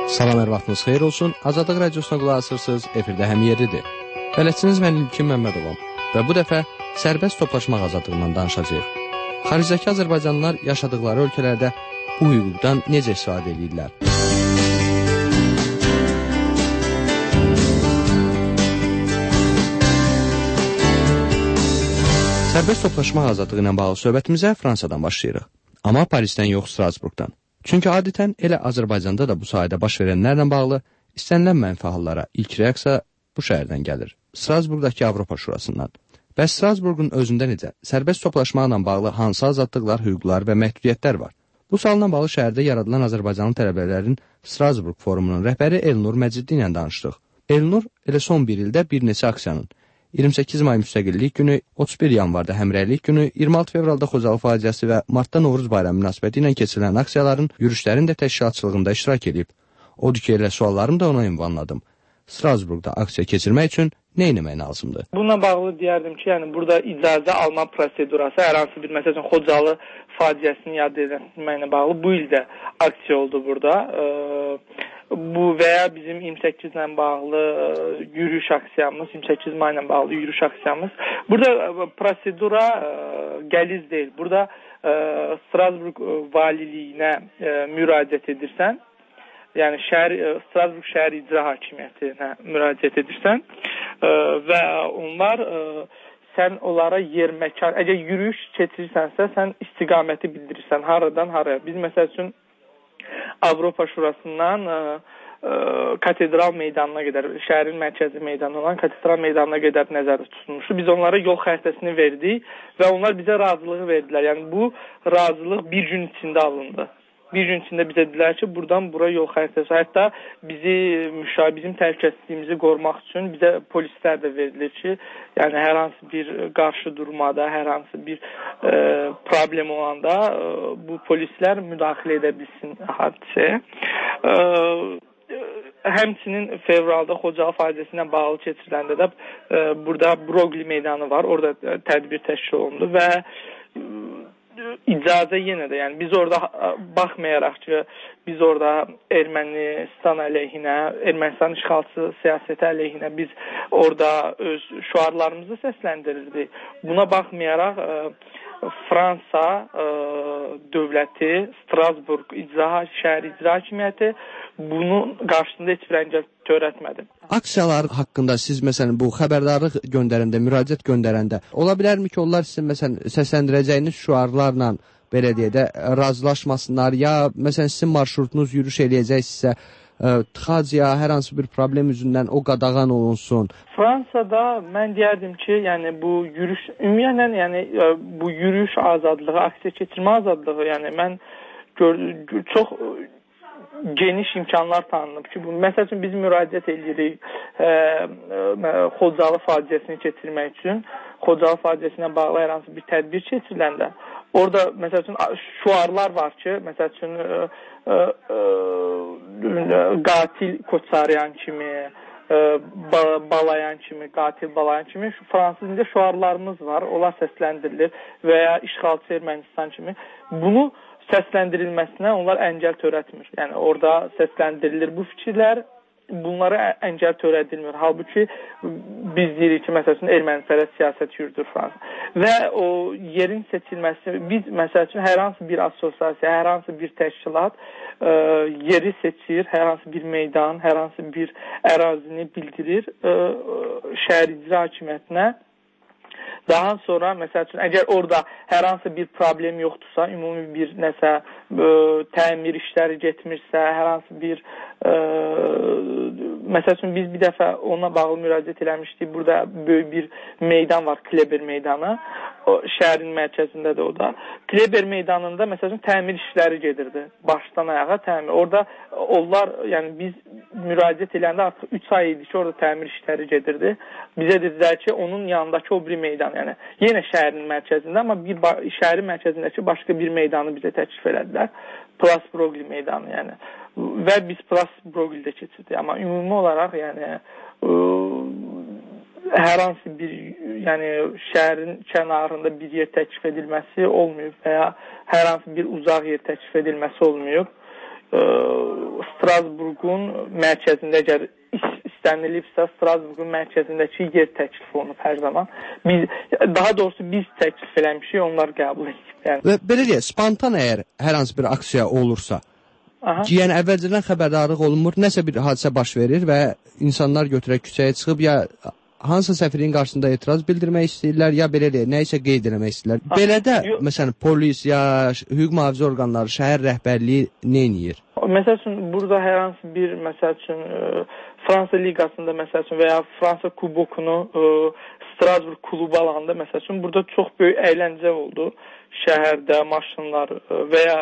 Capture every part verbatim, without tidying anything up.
Salam, hər vaxtınız xeyir olsun. Azadlıq radiosuna qulaq asırsınız, efirdə həm yeridir. Bələdçiniz mən İlkin Məmmədovam və bu dəfə sərbəst toplaşmaq azadlığından danışacağıq. Xaricdəki azərbaycanlılar yaşadıkları ölkələrdə bu hüquqdan necə istifadə edirlər? Sərbəst toplaşmaq azadlığı ilə bağlı söhbətimizə Fransadan başlayırıq. Amma Parisdən yox, Strasburqdan. Çünki adətən elə Azərbaycanda da bu sahədə baş verənlərlə bağlı istənilən mənfi hallara ilk reaksiya bu şəhərdən gəlir. Strasburqdakı Avropa Şurasından. Bəs Strasburqun özündə necə? Sərbəst toplaşmaqla bağlı hansı azadlıqlar, hüquqlar və məhdudiyyətlər var? Bu sualla bağlı şəhərdə yaradılan Azərbaycanlı tələbələrin Strasburq forumunun rəhbəri Elnur Məcidli ilə danışdıq. Elnur elə son bir ildə bir neçə aksiyanın iyirmi səkkiz may Müstəqillik günü, otuz bir yanvarda Həmrəylik günü, iyirmi altı fevralda Xocalı faciəsi və martda Novruz bayramı münasibəti ilə keçirilən aksiyaların, yürüşlərin də təşkilatçılığında iştirak edib. Odur ki, elə suallarım da ona ünvanladım. Strasburqda aksiya keçirmək üçün nə etmək lazımdır? Bununla bağlı deyərdim ki, yəni burada icazə alma prosedurası hər hansı bir, məsəl üçün Xocalı faciəsini yad etməklə bağlı bu ildə aksiya oldu burada. Ee, Bu və ya bizim iyirmi səkkiz ilə bağlı yürüyüş aksiyamız, iyirmi səkkiz may ilə bağlı yürüyüş aksiyamız. Burada prosedura qəliz deyil. Burada Strasburq valiliyinə müraciət edirsən. Yəni şəhər, Strasburq şəhər icra hakimiyyətinə müraciət edirsən və onlar sən onlara yer məkan, əgər yürüyüş keçirirsənsə, sən istiqaməti bildirirsən, haradan haraya. Biz məsəl üçün Avropa Şurasından ə, ə, katedral meydanına qədər, şəhərin mərkəzi meydanı olan katedral meydanına qədər nəzərdə tutulmuşdu. Biz onlara yol xəritəsini verdik və onlar bizə razılığı verdilər. Yəni bu razılıq bir gün içində alındı. Bir gün içində bizə dedilər ki, buradan bura yol xəritəsi. Hətta bizi müşahid, bizim təhlükəsizliyimizi qorumaq üçün bizə polislər də verilir ki, yəni hər hansı bir qarşı durmada, hər hansı bir e, problem olanda e, bu polislər müdaxilə edə bilsin hadisəyə. E, Həmçinin fevralda Xocalı faciəsi ilə bağlı keçiriləndə də e, burada Brogli meydanı var. Orada tədbir təşkil olundu və e, icazə yenə də, yəni biz orada baxmayaraq ki, biz orada Ermənistan əleyhinə, Ermənistan işğalçı siyasəti əleyhinə biz orada öz şüarlarımızı səsləndirirdik. Buna baxmayaraq Fransa ə, dövləti, Strasburq icra, şəhər icra hakimiyyəti bunun qarşısında heç bir əngəl törətmədi. Aksiyalar haqqında siz məsələn bu xəbərdarlıq göndərəndə, müraciət göndərəndə ola bilərmi ki, onlar sizin məsələn səsləndirəcəyiniz şüarlarla belə deyə də razılaşmasınlar ya məsələn sizin marşrutunuz yürüyüş eləyəcəksə tıxac ya hər hansı bir problem üzündən o qadağan olunsun? Fransada mən deyərdim ki, yəni bu yürüyüş ümumiyyətlə yəni bu yürüyüş azadlığı, aksiya keçirmə azadlığı, yəni mən gör, çox geniş imkanlar tanınıb ki, bu məsəl üçün biz müraciət edirik e, e, Xocalı faciəsini keçirmək üçün. Xocalı faciəsinə bağlı hər hansı bir tədbir keçiriləndə orada məsəl üçün şüarlar var ki, məsəl üçün e, e, qatil Koçaryan kimi, e, balayan kimi, qatil balayan kimi fransız dilində şüarlarımız var. Onlar səsləndirilir və ya işğalçı Ermənistan kimi. Bunu səsləndirilməsinə onlar əngəl törətmir. Yəni orada səsləndirilir bu fikirlər, bunlara əngəl törədilmir. Halbuki biz deyirik ki, məsəl üçün ermənipərəst siyasət yürüdür Fransa. Və o yerin seçilməsi, biz məsəl üçün hər hansı bir assosiasiya, hər hansı bir təşkilat ə, yeri seçir, hər hansı bir meydan, hər hansı bir ərazini bildirir ə, şəhər icra hakimiyyətinə. Daha sonra, məsəl üçün, əgər orada hər hansı bir problem yoxdursa, ümumi bir nəsə ə, təmir işləri getmirsə, hər hansı bir ə, məsəl üçün, biz bir dəfə ona bağlı müraciət eləmişdik. Burada böyük bir meydan var, Kleber meydanı. O, şəhərin mərkəzindədir o da. Kleber meydanında, məsəl üçün, təmir işləri gedirdi. Başdan ayağa təmir. Orada onlar, yəni biz müraciət eləndə artıq üç ay idi ki, orada təmir işləri gedirdi. Bizə dedilər ki, onun yanındakı o bir meydan, yəni yenə şəhərin mərkəzində, amma bir şəhərin mərkəzindəki başqa bir meydanı bizə təklif elədilər. Plas Brogli meydanı, yəni. Və biz Plas Broglidə keçirdik. Amma ümumi olaraq, yəni ə, hər hansı bir, yəni şəhərin kənarında bir yer təklif edilməsi olmayıb və ya hər hansı bir uzaq yer təklif edilməsi olmayıb. ə, Strasburqun mərkəzində əgər istənilibsə, Strasburqun mərkəzindəki yer təklif olunub hər zaman. Biz, daha doğrusu biz təklif eləmişik, onlar qəbul edib. Yəni. Və belə deyək, spontan əgər hər hansı bir aksiya olursa, Aha. yəni əvvəlcədən xəbərdarlıq olunmur, nəsə bir hadisə baş verir və insanlar götürək küçəyə çıxıb ya hansısa səfirliyin qarşısında etiraz bildirmək istəyirlər, ya belə deyək, nə isə qeyd eləmək istəyirlər. Aha. Belə də, Yo məsələn, polis ya hüquq mühafizə orqanları, şəhər rəhbərliyi nə edir? Məsəl üçün, burada hər hansı bir, məsəl üçün, e, Fransa liqasında, məsəl üçün, və ya Fransa kubokunu e, Strasburg klubu alanda, məsəl üçün, burada çox böyük əyləncə oldu. Şəhərdə, maşınlar və ya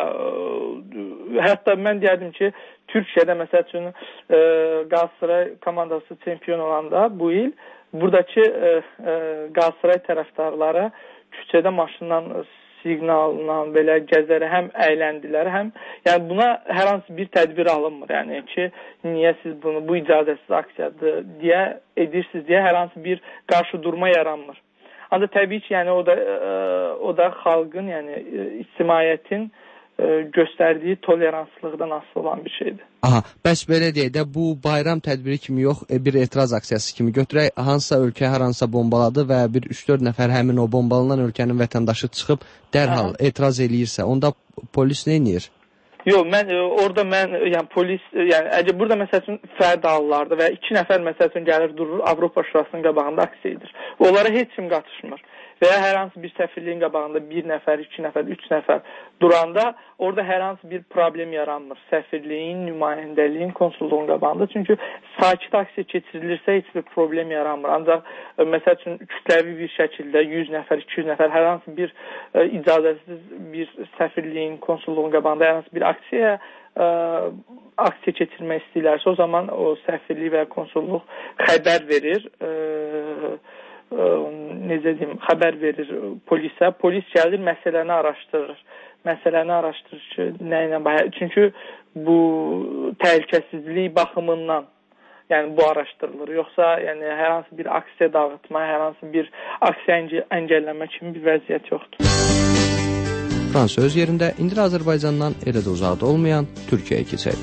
e, hətta mən deyərdim ki, Türkiyədə, məsəl üçün, e, Galatasaray komandası çempion olanda bu il, buradakı e, e, Galatasaray tərəfdarları küçədə maşından, siqnalla belə gəzərə həm əyləndilər, həm yəni buna hər hansı bir tədbir alınmır. Yəni ki, niyə siz bunu bu icazəsiz aksiyadır deyə edirsiniz deyə hər hansı bir qarşı durma yaranmır. Ancaq təbii ki, yəni o da o da xalqın, yəni ictimaiyyətin göstərdiyi toleranslılıqdan asılı olan bir şeydir. Aha, bəs belə deyək də, bu bayram tədbiri kimi yox, bir etiraz aksiyası kimi götürək, hansısa ölkə hər hansısa bombaladı və bir üç dörd nəfər həmin o bombalanan ölkənin vətəndaşı çıxıb dərhal Aha. etiraz eləyirsə, onda polis nə edir? Yox, mən orada mən yəni polis, yəni əgər burada məsəl üçün fərdi hallarda və iki nəfər məsəl üçün gəlir durur Avropa Şurasının qabağında aksiya edir. Onlara heç kim qatışmır. Və ya hər hansı bir səfirliyin qabağında bir nəfər, iki nəfər, üç nəfər duranda orada hər hansı bir problem yaranmır. Səfirliyin, nümayəndəliyin, konsulluğun qabağında. Çünki sakit aksiya keçirilirsə heç bir problem yaranmır. Ancaq məsəl üçün kütləvi bir şəkildə yüz nəfər, iki yüz nəfər hər hansı bir ə, icazəsiz bir səfirliyin, konsulluğun qabağında hər hansı bir aksiya ə, aksiya keçirmək istəyirlərsə, o zaman o səfirlik və konsulluq xəbər verir. Ə, Ə, necə deyim, xəbər verir polisə. Polis gəlir, məsələni araşdırır. Məsələni araşdırır ki, nə ilə bağlı. Çünki bu təhlükəsizlik baxımından yəni bu araşdırılır. Yoxsa yəni hər hansı bir aksiya dağıtma, hər hansı bir aksiya əngəlləmə kimi bir vəziyyət yoxdur. Fransa öz yerində, indi Azərbaycandan elə də uzaqda olmayan Türkiyəyə keçək.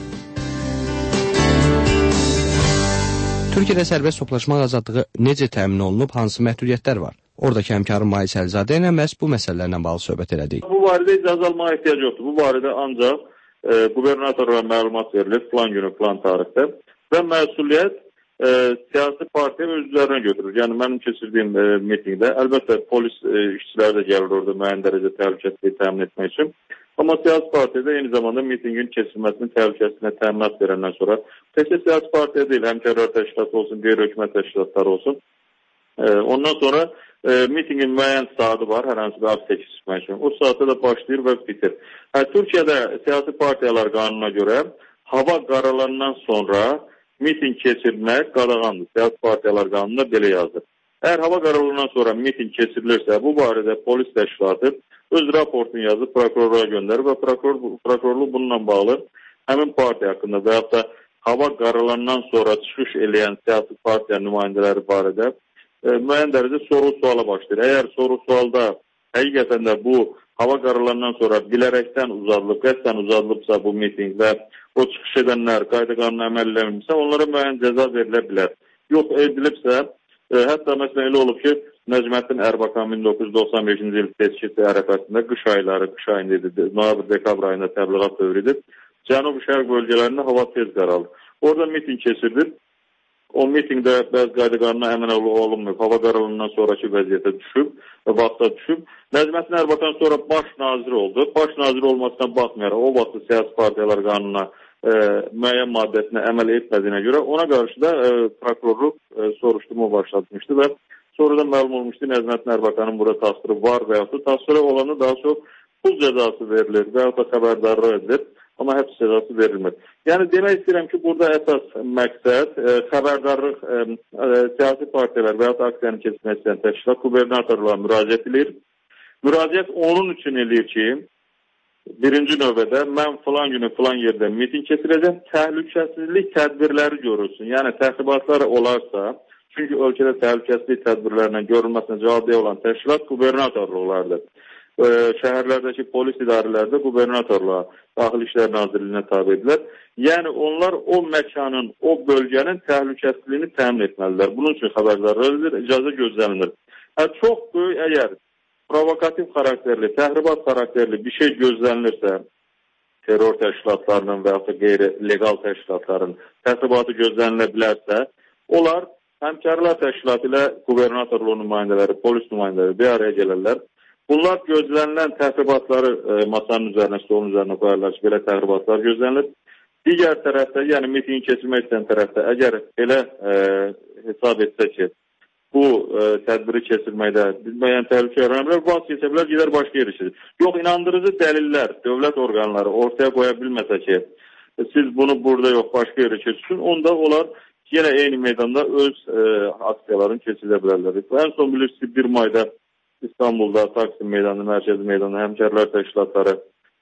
Türkiyədə sərbəst toplaşmaq azadlığı necə təmin olunub, hansı məhdudiyyətlər var? Oradakı həmkarım Mais Əlizadə ilə məhz bu məsələlərlə bağlı söhbət elədik. Bu barədə icazə almağa ehtiyac yoxdur. Bu barədə ancaq e, qubernatorlara məlumat verilir plan günü, plan tarixdə və məsuliyyət e, siyasi partiya öz üzərinə götürür. Yəni mənim keçirdiyim e, mitingdə əlbəttə polis e, işçiləri də gəlir orada müəyyən dərəcə təhlükəsizliyi təmin etmək üçün. Amma siyasi partiyada eyni zamanda mitingin keçirilməsinin təhlükəsizliyinə təminat verəndən sonra təkcə siyasi partiya deyil, həmkarlar təşkilatı olsun, qeyri-hökumət təşkilatları olsun. E, ondan sonra e, mitingin müəyyən saatı var, hər hansı bir aksiya keçirmək üçün. O saatda da başlayır və bitir. Hə, Türkiyədə siyasi partiyalar qanununa görə hava qaralandan sonra miting keçirmək qadağandır. Siyasi partiyalar qanununa belə yazır. Əgər hava qaralandan sonra miting keçirilirsə, bu barədə polis təşkilatı öz raportunu yazıb prokurora göndərir və prokuror, prokurorluq bununla bağlı həmin partiya haqqında və yaxud da hava qaralandan sonra çıxış eləyən siyasi partiya nümayəndələri barədə e, müəyyən dərəcə soru-suala başlayır. Əgər soru-sualda həqiqətən də bu hava qaralandan sonra bilərəkdən uzadılıb, qəsdən uzadılıbsa bu miting və o çıxış edənlər qayda qanuna əməl eləmirsə, onlara müəyyən cəza verilə bilər. Yox edilibsə, e, hətta məsələn elə olub ki, Nəcməddin Ərbakan min doqquz yüz doxsan beşinci il seçki ərəfəsində qış ayları, qış ayında idi, noyabr-dekabr ayında təbliğat dövrü edib, Cənub-Şərq bölgələrində hava tez qaraldı. Orada miting keçirilib, o mitingdə bəzi qayda qanuna əməl olunmayıb, hava qaralandan sonraki vəziyyətə düşüb, vaxta düşüb. Nəcməddin Ərbakan sonra baş nazir oldu. Baş nazir olmasına baxmayaraq, o vaxtı siyasi partiyalar qanununa e, müəyyən maddəsinə əməl etmədiyinə görə ona qarşı da e, prokurorluq e, soruşturma başlatmışdı və sonradan məlum olmuşdu, Nəcməddin Ərbakanın burada tasviri var və yaxud da tasviri olanı daha çox pul cəzası verilir və yaxud da xəbərdarlıq edilir, amma həbs cəzası verilmir. Yəni demək istəyirəm ki, burada əsas məqsəd e, xəbərdarlıq e, e, siyasi partiyalar və yaxud da aksiyanı keçirmək istəyən təşkilat qubernatorluğa müraciət edir. Müraciət onun üçün eləyir ki, birinci növbədə mən filan günü filan yerdə miting keçirəcəm, təhlükəsizlik tədbirləri görülsün. Yəni təxribatlar olarsa, çünki ölkədə təhlükəsizlik tədbirlərinə görülməsinə cavabdeh olan təşkilat qubernatorluqlardır. e, şəhərlərdəki polis idarələri də qubernatorluğa, Daxili İşlər Nazirliyinə tabedirlər. Yəni onlar o məkanın, o bölgənin təhlükəsizliyini təmin etməlidirlər. Bunun üçün xəbərdarlar icazə gözlənilir. Hə, çox böyük əgər provokativ xarakterli, təhribat xarakterli bir şey gözlənilirsə, terror təşkilatlarının və yaxud da qeyri-legal təşkilatların təxribatı gözlənilə bilərsə, onlar Həmkarlar Təşkilatı ilə qubernatorluğu nümayəndələri, polis nümayəndələri bir araya gələrlər. Bunlar gözlənilən təxribatları e, masanın üzərinə, stolun üzərinə qoyarlar ki, belə təxribatlar gözlənilir. Digər tərəfdə, yəni mitingi keçirmək istəyən tərəfdə, əgər elə e, hesab etsə ki, bu e, tədbiri keçirməkdə müəyyən təhlükə yaranır, vaz keçirlər, gedər başqa yer işidir. Yox, inandırıcı dəlillər, dövlət orqanları ortaya qoya bilməsə ki, siz bunu burada yox, başqa yerə keçirsin, onda onlar yenə eyni meydanda öz e, aksiyalarını keçirə bilərlər. En son bilirsiniz, bir mayda İstanbulda, Taksim meydanı, mərkəzi meydanı, həmkarlar təşkilatları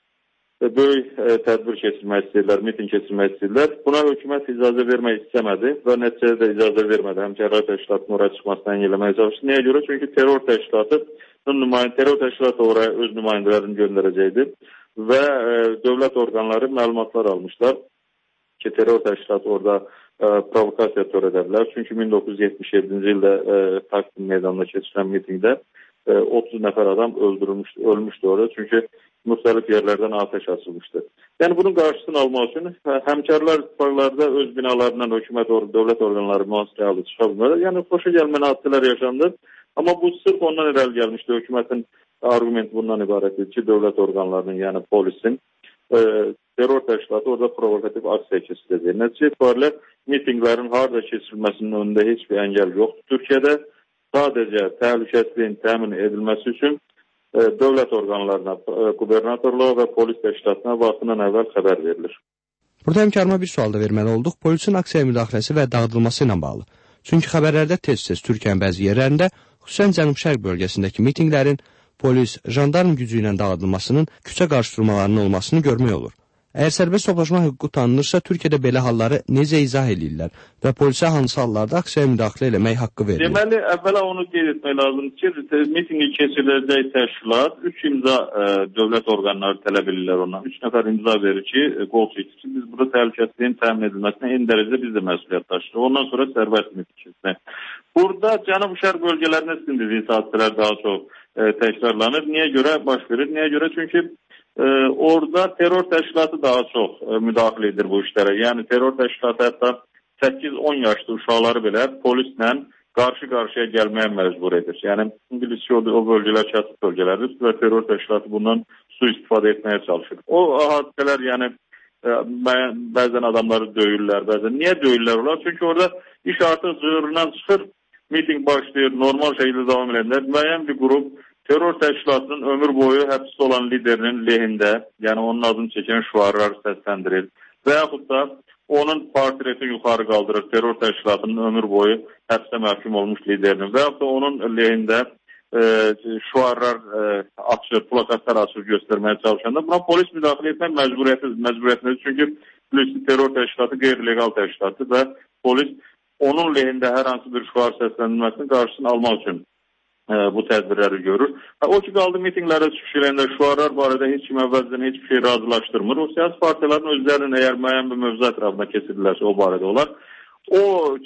e, böyük e, tədbir keçirmək istəyirlər, miting keçirmək istəyirlər. Buna hökumət icazə vermək istəmədi və nəticədə də icazə vermədi. Həmkarlar təşkilatının oraya çıxmasını engelləməyə çalışdı. Niyə görə? Çünki terror təşkilatı, terror təşkilatı oraya öz nümayəndələrini göndərəcəkdi və e, dövlət orqanları məlumatlar almışlar ki, terror təşkilatı orada e, provokasiya törədərlər. Çünki min doqquz yüz yetmiş yeddinci ildə e, Taksim meydanında keçirilən mitingdə e, otuz nəfər adam öldürülmüşdü, ölmüşdü orada. Çünki müxtəlif yerlərdən atəş açılmışdı. Yəni bunun qarşısını almaq üçün həmkarlar ittifaqlarda öz binalarından hökumət, dövlət orqanları mühasirəyə aldı, çıxa bilmələr. Yəni xoşa gəlməyən hadisələr yaşandı. Amma bu sırf ondan irəli gəlmişdi. Hökumətin argumenti bundan ibarətdir ki, dövlət orqanlarının, yəni polisin e, terror təşkilatı orada provokativ aksiya keçirəcək. Nəticə etibarilə mitinglərin harada keçirilməsinin önündə heç bir əngəl yoxdur. Türkiyədə sadəcə təhlükəsizliyin təmin edilməsi üçün e, dövlət orqanlarına, e, qubernatorluğa və polis təşkilatına vaxtından əvvəl xəbər verilir. Burada həmkarıma bir sual da verməli olduq. Polisin aksiyaya müdaxiləsi və dağıdılması ilə bağlı. Çünki xəbərlərdə tez-tez Türkiyənin bəzi yerlərində, xüsusən Cənub-Şərq bölgəsindəki mitinglərin polis, jandarm gücü ilə dağıdılmasının, küçə qarşıdurmalarının olmasını görmək olur. Əgər sərbəst toplaşma hüququ tanınırsa, Türkiyədə belə halları necə izah edirlər və polisə hansı hallarda aksiyaya müdaxilə eləmək haqqı verilir? Deməli, əvvəla onu qeyd etmək lazımdır ki, mitingi keçiriləcək təşkilat üç imza e, dövlət orqanları tələb edirlər ondan. üç nəfər imza verir ki, qol çəkir ki, biz burada təhlükəsizliyin təmin edilməsinə eyni dərəcədə biz də məsuliyyət daşıyırıq. Ondan sonra sərbəst miting keçirmək. Burada Cənub-Şərq bölgələrində sizin dediyiniz hadisələr daha çox e, təkrarlanır. Niyə görə baş verir? Niyə görə? Çünki Ee, orada terror təşkilatı daha çox e, müdaxilə edir bu işlərə. Yəni terror təşkilatı hətta səkkiz on yaşlı uşaqları belə polislə qarşı-qarşıya gəlməyə məcbur edir. Yəni İngiliz o, o bölgələr çatıq bölgələrdir və terror təşkilatı bundan sui-istifadə etməyə çalışır. O hadisələr yəni e, bəzən adamları döyürlər, bəzən. Niyə döyürlər onlar? Çünki orada iş artıq cığırından çıxır, miting başlayır, normal şəkildə davam edirlər. Müəyyən bir qrup terror təşkilatının ömür boyu həbsdə olan liderinin lehində, yəni onun adını çəkən şüarlar səsləndirir və yaxud da onun portretini yuxarı qaldırır, terror təşkilatının ömür boyu həbsdə məhkum olmuş liderinin və yaxud da onun lehində e, şüarlar e, açır, plakatlar açır göstərməyə çalışanda buna polis müdaxilə etmək məcburiyyətidir, məcburiyyətidir. Çünki terror təşkilatı qeyri-legal təşkilatdır və polis onun lehində hər hansı bir şüar səslənilməsinin qarşısını almaq üçün bu tədbirləri görür. O ki, qaldı mitinglərə çıxış eləyəndə şüarlar barədə heç kim əvvəldən heç bir şey razılaşdırmır. O siyasi partiyaların özlərinin əgər müəyyən bir mövzu ətrafına keçirirlərsə o barədə olar. O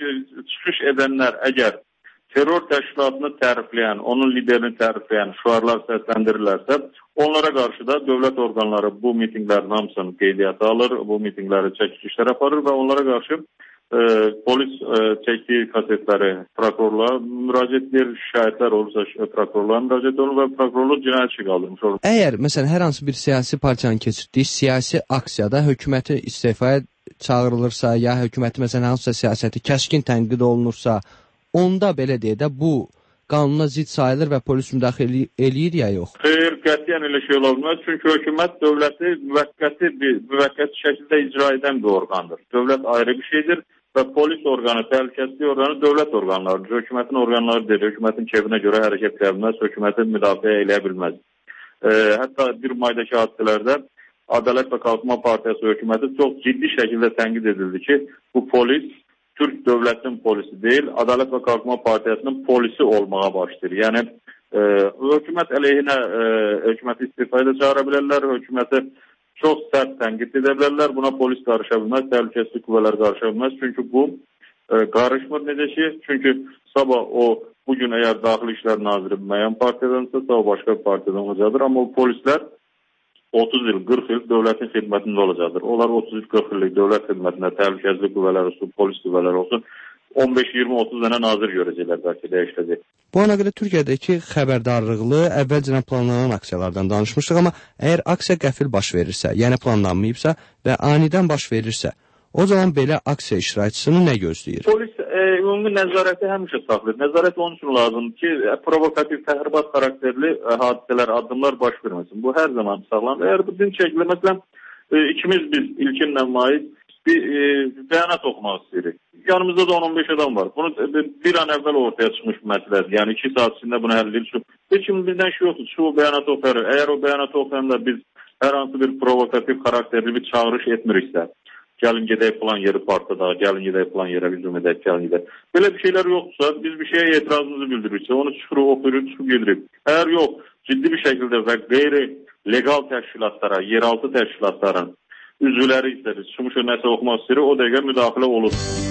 çıxış edənlər əgər terror təşkilatını tərifləyən, onun liderini tərifləyən şüarlar səsləndirirlərsə, onlara qarşı da dövlət orqanları bu mitinglərin hamısını qeydiyyata alır, bu mitingləri çəkilişlər aparır və onlara qarşı E, polis e, çəkdiyi kasetləri prokurorluğa müraciət edir, şikayətlər olursa prokurorluğa müraciət olunur və prokurorluq cinayət işi qaldırmış olur. Əgər məsələn hər hansı bir siyasi partiyanın keçirdiyi siyasi aksiyada hökuməti istifaya çağırılırsa, ya hökuməti məsələn hansısa siyasəti kəskin tənqid olunursa, onda belə deyə də bu qanuna zidd sayılır və polis müdaxilə eləyir ya yox? Xeyr, qətiyyən elə şey ola bilməz. Çünki hökumət dövləti müvəqqəti bir müvəqqəti şəkildə icra edən bir orqandır. Dövlət ayrı bir şeydir və polis orqanı, təhlükəsizlik orqanı dövlət orqanlarıdır. Hökumətin orqanları deyil, hökumətin kefinə görə hərəkət edə bilməz, hökumətin müdafiə eləyə bilməz. E, hətta bir maydakı hadisələrdə Ədalət və Qalxınma Partiyası hökuməti çox ciddi şəkildə tənqid edildi ki, bu polis Türk dövlətinin polisi deyil, Ədalət və Qalxınma Partiyasının polisi olmağa başlayır. Yəni e, hökumət əleyhinə e, hökuməti istifa ilə çağıra bilərlər, hökuməti çox sərt tənqid edə bilərlər, buna polis qarışa bilməz, təhlükəsizlik qüvvələri qarışa bilməz, çünki bu e, qarışmır necə ki, çünki sabah o bugün əgər Daxili İşlər Naziri müəyyən partiyadansa, sabah başqa bir partiyadan olacaqdır, amma o polislər otuz il, qırx il dövlətin xidmətində olacaqdır. Onlar otuz il, qırx illik dövlət xidmətində təhlükəsizlik qüvvələri olsun, polis qüvvələri olsun, on beş iyirmi otuz dənə nazir görəcəklər bəlkə dəyişəcək. Bu ana görə Türkiyədəki xəbərdarlıqlı əvvəlcədən planlanan aksiyalardan danışmışdıq, amma əgər aksiya qəfil baş verirsə, yəni planlanmayıbsa və anidən baş verirsə, o zaman belə aksiya iştirakçısını nə gözləyir? Polis e, ümumi nəzarəti həmişə saxlayır. Nəzarət onun üçün lazımdır ki, provokativ, təxribat xarakterli e, hadisələr, addımlar baş verməsin. Bu hər zaman saxlanır. Əgər bu din şəkli, məsələn, e, ikimiz biz İlkinlə Maiz bir e, bəyanat oxumaq istəyirik. Yanımızda da on on beş adam var. Bunu e, bir an əvvəl ortaya çıxmış məsələdir. Yəni iki saat içində bunu həll edir. Heç kim bizdən şey yoxdur. Şu bəyanatı oxuyur. Əgər o bəyanatı oxuyanda biz hər hansı bir provokativ xarakterli bir çağırış etmiriksə, gəlin gedək falan yeri partada, gəlin gedək falan yerə hücum edək, gəlin gedək. Belə bir şeylər yoxdursa, biz bir şeyə etirazımızı bildiriksə, onu çıxırıq, oxuyuruq, çıxıb gedirik. Əgər yox, ciddi bir şəkildə və qeyri-legal təşkilatlara, yeraltı təşkilatların üzvləri isə biz çıxmışıq nəsə oxumaq istəyirik, o dəqiqə müdaxilə olur.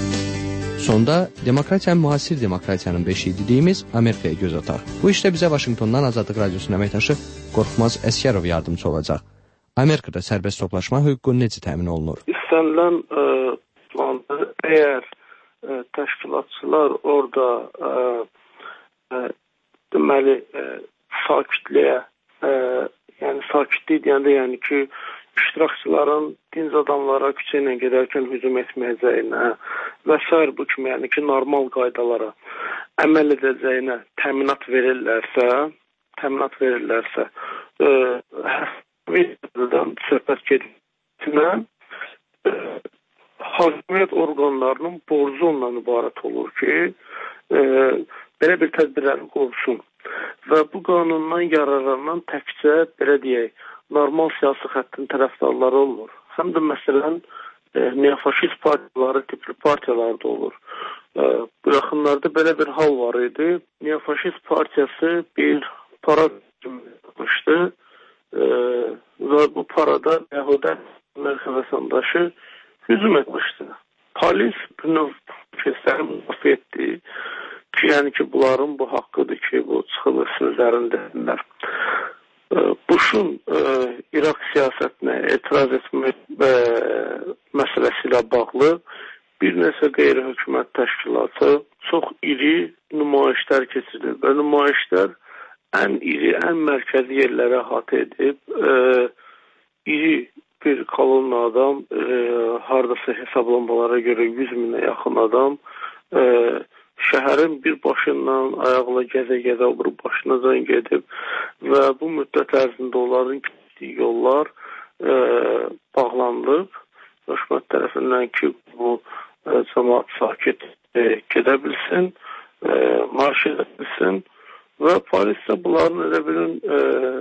Sonda demokratiyanın müasir demokratiyanın beşiyi dediyimiz Amerikaya göz ataq. Bu işdə bizə Vaşinqtondan Azadlıq Radiosunun əməkdaşı Qorxmaz Əsgərov yardımcı olacaq. Amerikada sərbəst toplaşma hüququ necə təmin olunur? İstənilən e, planda əgər e, təşkilatçılar orada e, e, deməli e, sakitliyə, e, yəni sakitlik deyəndə yəni ki, iştirakçıların dinc adamlara küçə ilə gedərkən hücum etməyəcəyinə və s. bu kimi yəni ki, normal qaydalara əməl edəcəyinə təminat verirlərsə, təminat verirlərsə, e, söhbət gedirsinə e, hakimiyyət orqanlarının borcu ondan ibarət olur ki, e, belə bir tədbirləri qorsun və bu qanundan yararlanan təkcə, belə deyək, normal siyasi xəttin tərəfdarları olmur. Həm də məsələn, e, neofaşist partiyaları, tipli partiyalar da olur. E, bu yaxınlarda belə bir hal var idi. Neofaşist partiyası bir para yapmışdı. Ee, və bu parada Yahuda Amerika vətəndaşı hücum etmişdi. Polis bunu kəsləri müdafiə etdi ki, yəni ki, bunların bu haqqıdır ki, bu çıxılır üzərindədirlər. Ee, Bush'un e, İraq siyasətinə etiraz etmək e, məsələsi ilə bağlı bir neçə qeyri-hökumət təşkilatı çox iri nümayişlər keçirir və nümayişlər ən iri, ən mərkəzi yerlərə əhatə edib, e, iri bir kolonna adam, e, haradasa hesablanmalara görə yüz minə yaxın adam, e, şəhərin bir başından ayaqla gəzə-gəzə bir başına can gedib və bu müddət ərzində onların keçdiyi yollar e, bağlanılıb. Hökumət tərəfindən ki, bu e, cəmaat sakit e, gedə bilsin, e, marş edə bilsin. Və polis də bunların elə bilin e,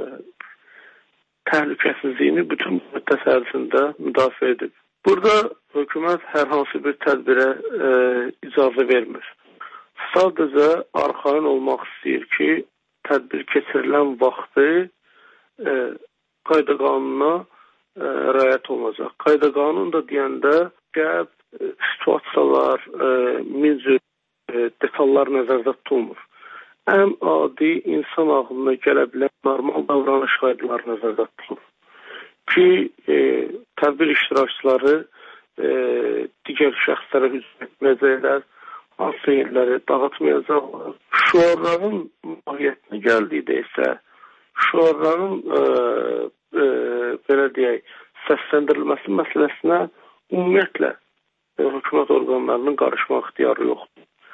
təhlükəsizliyini bütün müddət ərzində müdafiə edib. Burada hökumət hər hansı bir tədbirə e, icazə vermir. Sadəcə arxayın olmaq istəyir ki, tədbir keçirilən vaxtı e, qayda qanuna e, rəayət olunacaq. Qayda qanun da deyəndə qəb, e, situasiyalar, e, min cür e, detallar nəzərdə tutulmur. Ən adi insan ağlına gələ bilən normal davranış qaydaları nəzərdə tutulur. Ki, e, tədbir iştirakçıları e, digər şəxslərə hücum etməyəcəklər, hansı yerləri dağıtmayacaqlar. Şüarların mahiyyətinə gəldikdə isə, şüarların e, e, belə deyək, səsləndirilməsi məsələsinə ümumiyyətlə e, hökumət orqanlarının qarışma ixtiyarı yoxdur.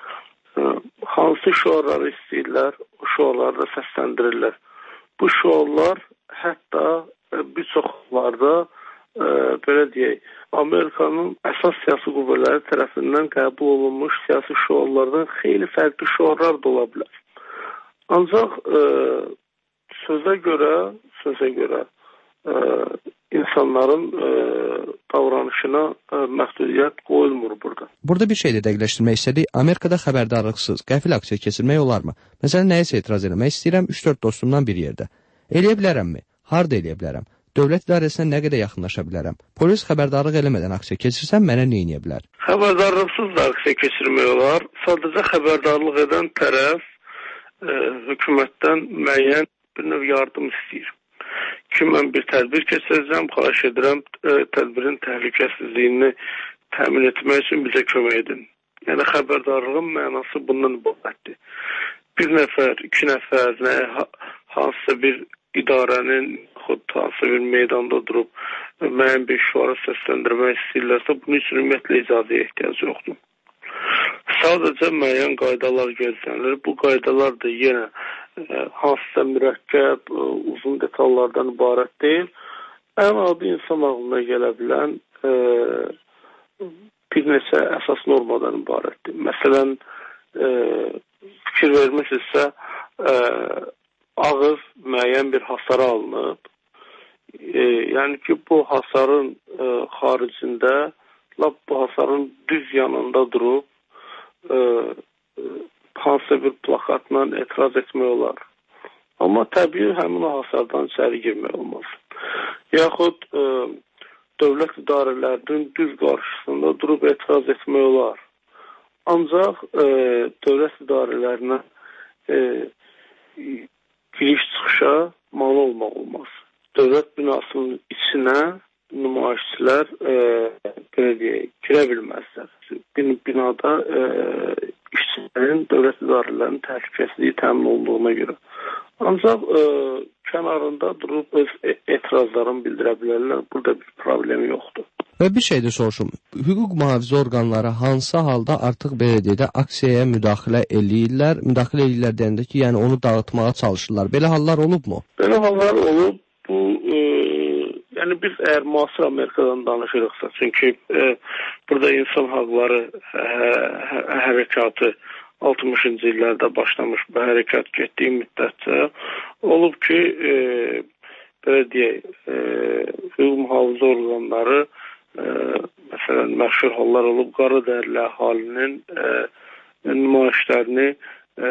Hansı şüarları istəyirlər, o şüarları da səsləndirirlər. Bu şüarlar hətta bir çoxlarda e, belə deyək, Amerikanın əsas siyasi qüvvələri tərəfindən qəbul olunmuş siyasi şüarlardan xeyli fərqli şüarlar da ola bilər. Ancaq e, sözə görə, sözə görə e, insanların e, davranış çıxışına ə, məhdudiyyət qoyulmur burada. Burada bir şey də dəqiqləşdirmək istədik. Amerikada xəbərdarlıqsız qəfil aksiya keçirmək olarmı? Məsələn, nəyisə etiraz etmək istəyirəm üç dörd dostumdan bir yerdə. Eləyə bilərəmmi? Harda eləyə bilərəm? Dövlət idarəsinə nə qədər yaxınlaşa bilərəm? Polis xəbərdarlıq eləmədən aksiya keçirsəm mənə nə edə bilər? Xəbərdarlıqsız da aksiya keçirmək olar. Sadəcə xəbərdarlıq edən tərəf ə, hökumətdən müəyyən bir növ yardım istəyir. Ki, mən bir tədbir keçirəcəm, xahiş edirəm, ə, tədbirin təhlükəsizliyini təmin etmək üçün bizə kömək edin. Yəni, xəbərdarlığın mənası bundan ibarətdir. Bir nəfər, iki nəfər, nə, hansısa bir idarənin, xud hansısa bir meydanda durub müəyyən bir şüarı səsləndirmək istəyirlərsə, bunun üçün ümumiyyətlə icazəyə ehtiyac yoxdur. Sadəcə müəyyən qaydalar gözlənilir. Bu qaydalar da yenə ə, hansısa mürəkkəb, ə, uzun detallardan ibarət deyil. Ən adi insan ağlına gələ bilən ə, bir neçə əsas normadan ibarətdir. Məsələn, ə, fikir vermişsə, ə, ağız müəyyən bir hasara alınıb. E, yəni ki, bu hasarın e, xaricində, lap bu hasarın düz yanında durub, e, e, hansısa bir plakatla etiraz etmək olar. Amma təbii həmin o hasardan içəri girmək olmaz. Yaxud e, dövlət idarələrinin düz qarşısında durub etiraz etmək olar. Ancaq e, dövlət idarələrinə e, giriş çıxışa mane olmaq olmaz. Dövlət binasının içinə nümayişçilər e, belə deyək, girə bilməzlər. Bir binada e, işçilərin, dövlət idarələrinin təhlükəsizliyi təmin olduğuna görə. Ancaq e, kənarında durub öz etirazlarını bildirə bilərlər. Burada bir problem yoxdur. Və bir şey də soruşum. Hüquq mühafizə orqanları hansı halda artıq belə deyək də aksiyaya müdaxilə eləyirlər? Müdaxilə eləyirlər deyəndə ki, yəni onu dağıtmağa çalışırlar. Belə hallar olubmu? Belə hallar olub. Bu, e, yəni biz əgər müasir Amerikadan danışırıqsa, çünki e, burada insan haqları hə, hə, hərəkatı altmışıncı illərdə başlamış bu hərəkat getdiyi müddətcə olub ki, e, belə deyək, e, hüquq mühafizə orqanları e, məsələn, məşhur hallar olub, qara dərli əhalinin e, nümayişlərini e,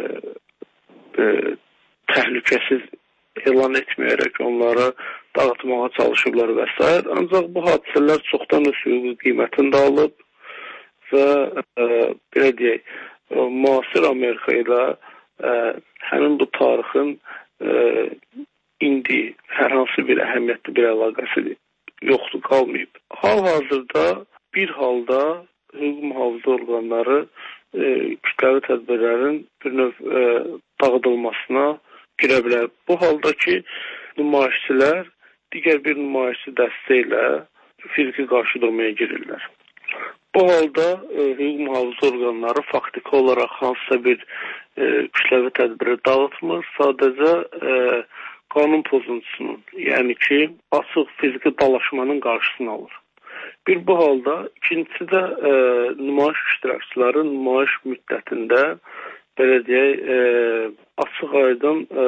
e, təhlükəsiz elan etməyərək onları dağıtmağa çalışırlar və s. Ancaq bu hadisələr çoxdan öz hüquqi qiymətində alıb və e, belə deyək, e, müasir Amerika ilə e, həmin bu tarixin e, indi hər hansı bir əhəmiyyətli bir əlaqəsi yoxdur, qalmayıb. Hal-hazırda bir halda hüquq mühafizə orqanları e, kütləvi tədbirlərin bir növ e, dağıdılmasına girə bilər. Bu halda ki, nümayişçilər digər bir nümayişçi dəstə ilə fiziki qarşı durmaya girirlər. Bu halda e, hüquq mühafizə orqanları faktiki olaraq hansısa bir e, kütləvi tədbiri dağıtmır, sadəcə e, qanun pozuntusunun, yəni ki, açıq fiziki dalaşmanın qarşısını alır. Bir bu halda, ikincisi də e, nümayiş iştirakçıları nümayiş müddətində belə deyək, e, açıq aydın e,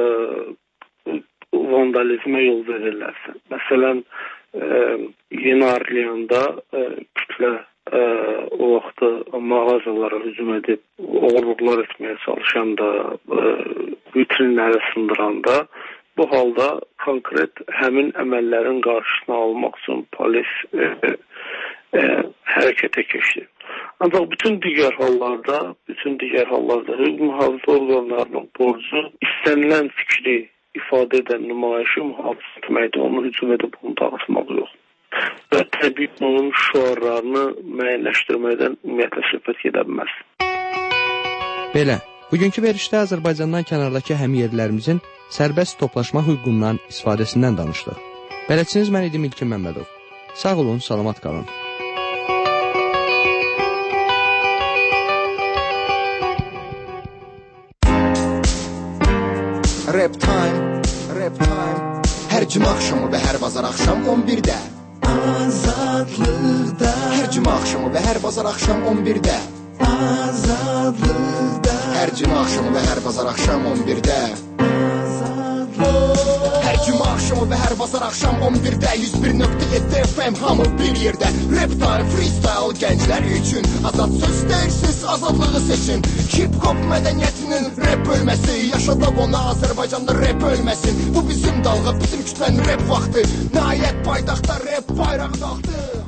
vandalizmə yol verirlərsə. Məsələn, e, Yeni Orleanda e, kütlə e, o vaxtı mağazalara hücum edib, oğurluqlar etməyə çalışanda, e, vitrinləri sındıranda, bu halda konkret həmin əməllərin qarşısını almaq üçün polis e, e, hərəkətə keçdi. Ancaq bütün digər hallarda, bütün digər hallarda hüquq mühafizə orqanlarının borcu istənilən fikri ifadə edən nümayişi mühafizə etməkdir, onu hücum edib onu dağıtmaq yox. Və təbii onun şüarlarını müəyyənləşdirməkdən ümumiyyətlə söhbət gedə bilməz. Belə, bugünkü verişdə Azərbaycandan kənardakı həmyerlilərimizin sərbəst toplaşma hüququndan istifadəsindən danışdıq. Bələdçiniz mən idim İlkin Məmmədov. Sağ olun, salamat qalın. Rap time, rap time. Hər cümə axşamı və hər bazar axşam on birdə Azadlıqda. Hər cümə axşamı və hər bazar axşam on birdə Azadlıqda. Hər cümə axşamı və hər bazar axşam on birdə Azadlıqda. Hər Hər cümə axşamı və hər bazar axşam on birdə yüz bir nöqtə yeddi F M hamı bir yerdə. Rap time, freestyle gənclər üçün azad söz deyirsiz, azadlığı seçin. Hip-hop mədəniyyətinin rap bölməsi, yaşadaq ona Azərbaycanda rap ölməsin. Bu bizim dalğa, bizim kütlənin rap vaxtı. Nəhayət paytaxtda rap bayraq qalxdı.